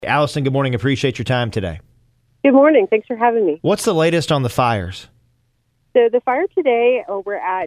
Allison, good morning. Appreciate your time today. Good morning. Thanks for having me. What's the latest on the fires? So the fire today, we're at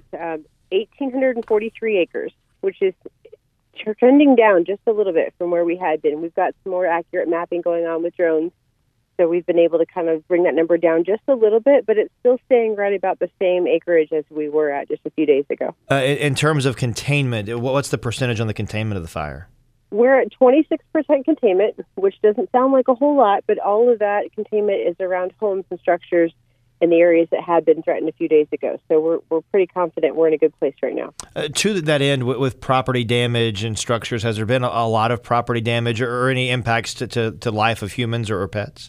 1,843 acres, which is trending down just a little bit from where we had been. We've got some more accurate mapping going on with drones, so we've been able to kind of bring that number down just a little bit, but it's still staying right about the same acreage as we were at just a few days ago. In terms of containment, what's the percentage on the containment of the fire? We're at 26% containment, which doesn't sound like a whole lot, but all of that containment is around homes and structures in the areas that had been threatened a few days ago. So we're pretty confident we're in a good place right now. To that end, with property damage and structures, has there been a lot of property damage or any impacts to life of humans or pets?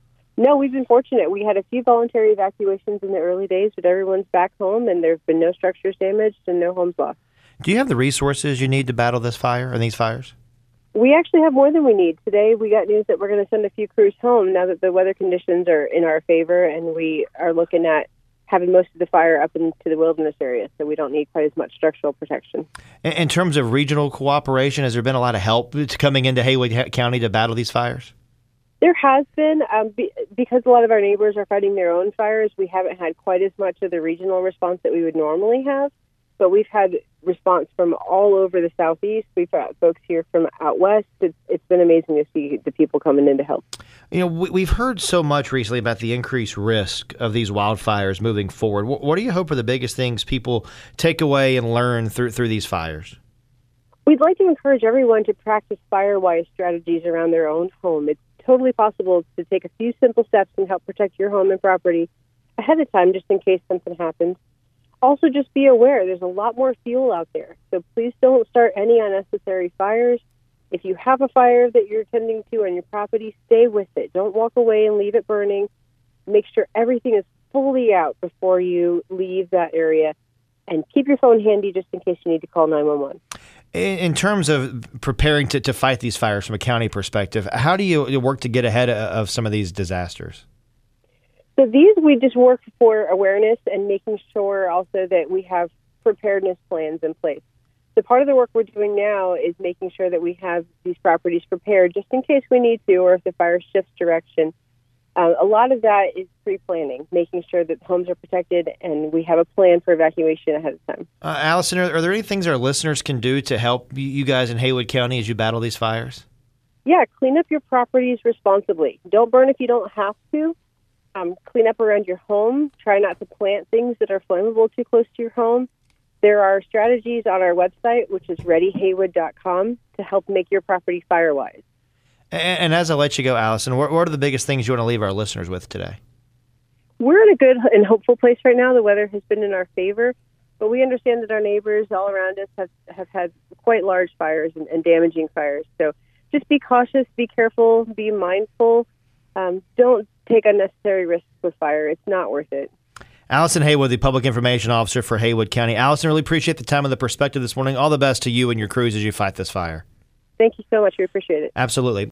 No, we've been fortunate. We had a few voluntary evacuations in the early days, but everyone's back home, and there have been no structures damaged and no homes lost. Do you have the resources you need to battle this fire and these fires? We actually have more than we need. Today, we got news that we're going to send a few crews home now that the weather conditions are in our favor, and we are looking at having most of the fire up into the wilderness area, so we don't need quite as much structural protection. In terms of regional cooperation, has there been a lot of help coming into Haywood County to battle these fires? There has been. Because a lot of our neighbors are fighting their own fires, we haven't had quite as much of the regional response that we would normally have. But we've had response from all over the Southeast. We've got folks here from out west. It's been amazing to see the people coming in to help. You know, we've heard so much recently about the increased risk of these wildfires moving forward. What do you hope are the biggest things people take away and learn through these fires? We'd like to encourage everyone to practice fire-wise strategies around their own home. It's totally possible to take a few simple steps and help protect your home and property ahead of time just in case something happens. Also, just be aware there's a lot more fuel out there, so please don't start any unnecessary fires. If you have a fire that you're tending to on your property, stay with it. Don't walk away and leave it burning. Make sure everything is fully out before you leave that area, and keep your phone handy just in case you need to call 911. In terms of preparing to fight these fires from a county perspective, how do you work to get ahead of some of these disasters? So these, we just work for awareness and making sure also that we have preparedness plans in place. So part of the work we're doing now is making sure that we have these properties prepared just in case we need to or if the fire shifts direction. A lot of that is pre-planning, making sure that homes are protected and we have a plan for evacuation ahead of time. Allison, are there any things our listeners can do to help you guys in Haywood County as you battle these fires? Yeah, clean up your properties responsibly. Don't burn if you don't have to. Clean up around your home. Try not to plant things that are flammable too close to your home. There are strategies on our website, which is readyhaywood.com, to help make your property fire-wise. And as I let you go, Allison, what are the biggest things you want to leave our listeners with today? We're in a good and hopeful place right now. The weather has been in our favor, but we understand that our neighbors all around us have had quite large fires and damaging fires. So just be cautious, be careful, be mindful. Don't take unnecessary risks with fire. It's not worth it. Allison Haywood, the Public Information Officer for Haywood County. Allison, really appreciate the time and the perspective this morning. All the best to you and your crews as you fight this fire. Thank you so much. We appreciate it. Absolutely.